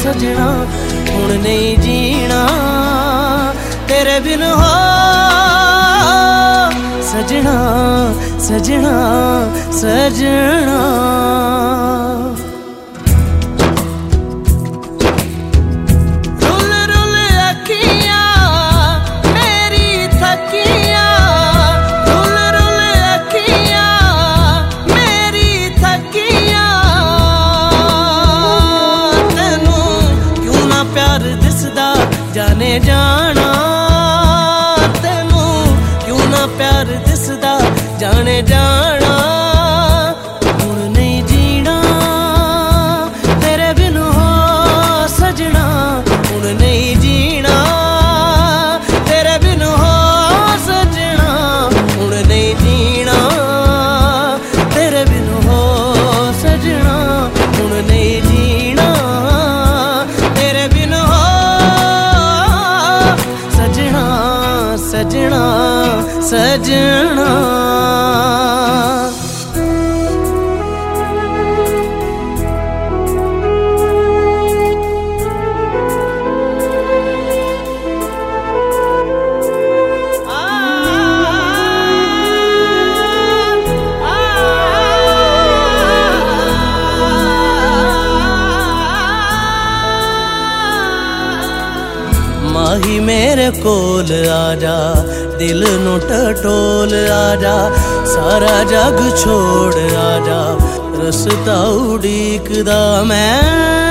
सजना हुण नहीं जीना तेरे बिन हो सजना सजना सजना। जाने जाना तेनू क्यों ना प्यार दिसदा जाने जाना हुण नहीं जीना तेरे बिन हो सजना हुण नहीं जीना तेरे बिन हो सजना हुण नहीं जीना तेरे बिन हो सजना हुण नहीं जीना तेरे बिन हो सजना सजना। माही मेरे कोल आजा दिल नू टटोल आजा सारा जग छोड़ आजा रस्ता उड़ीकदा मैं।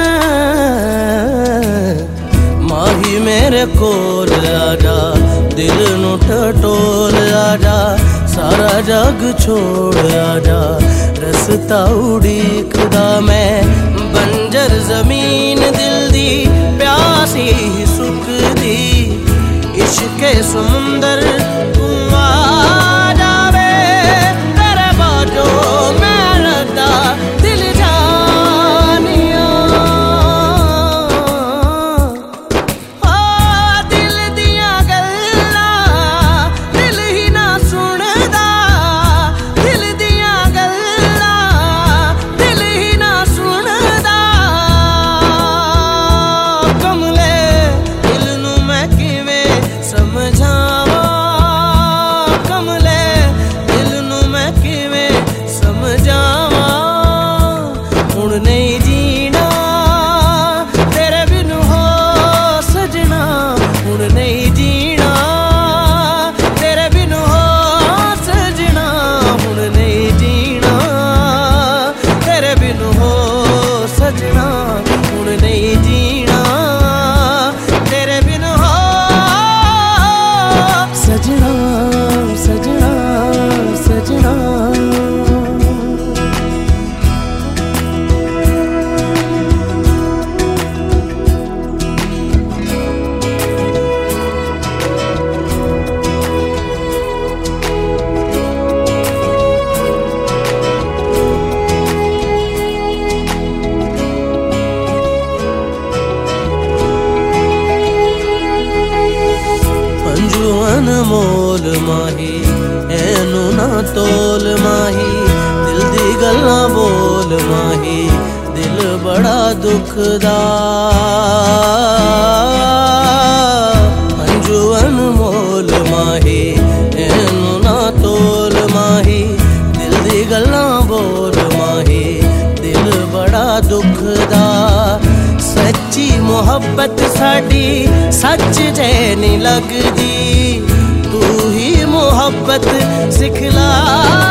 माही मेरे कोल आजा दिल नू टटोल आजा सारा जग छोड़ आजा रस्ता उड़ीकदा मैं। बंजर जमीन दिल दी प्यासी सुकदी इश्के समुंदर तू आ जावे तेरे बाजो मैं रदा दिल जानिया। दिल दिया गल्लां दिल ही ना सुनदा दिल दिया गल्लां दिल ही ना सुनदा। कमले दिल नू मैं किवें समझावा कमले दिल नू मैं किवें समझावा हुण नहीं जीना तेरे बिन हो सजना हुण नहीं जीना तेरे बिन हो सजना हुण नहीं जीना तेरे बिन हो सजना हुण नहीं जीना तेरे बिन हो सजना सजना सजना। अनमोल माही ऐनू ना तोल माही दिल दी गल्लां बोल माही दिल बड़ा दुखदा। मंजू अनमोल माही ऐनू ना तोल माही दिल दी गल्लां बोल माही दिल बड़ा दुखदा। सच्ची मोहब्बत साडी सच जे नहीं लगदी तू ही मोहब्बत सिखला